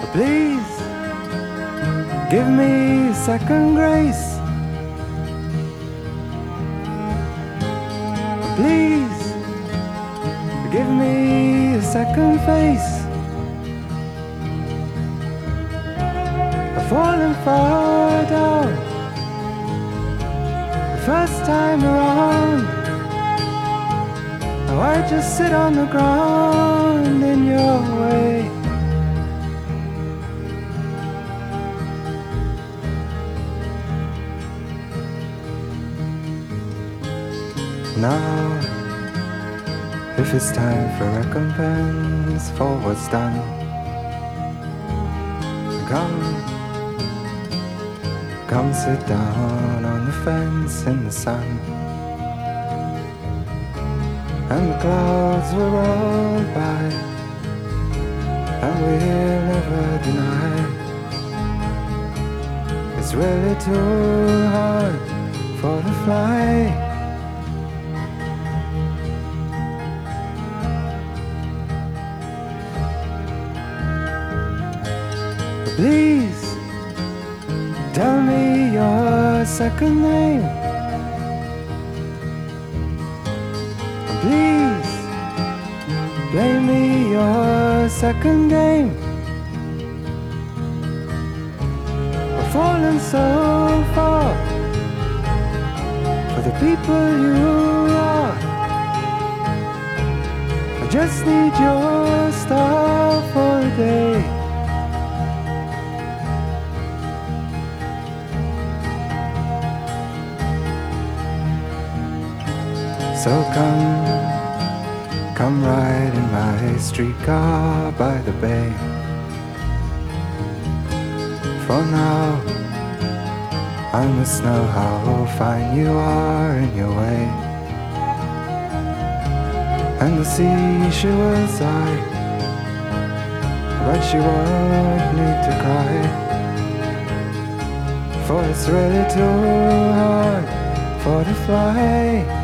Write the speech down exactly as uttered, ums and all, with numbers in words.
Please give me second grace. Please give me a second face. I've fallen far down the first time around. Now I just sit on the ground in your way. Now, if it's time for recompense for what's done, come, come sit down on the fence in the sun. And the clouds will roll by, and we'll never deny it's really too hard for to fly. Please tell me your second name. Please play me your second game. I've fallen so far for the people you are. I just need your star for a day. So come, come ride in my streetcar by the bay. For now, I must know how fine you are in your way. And the sea, she will sigh, but she won't need to cry, for it's really too hard for to fly.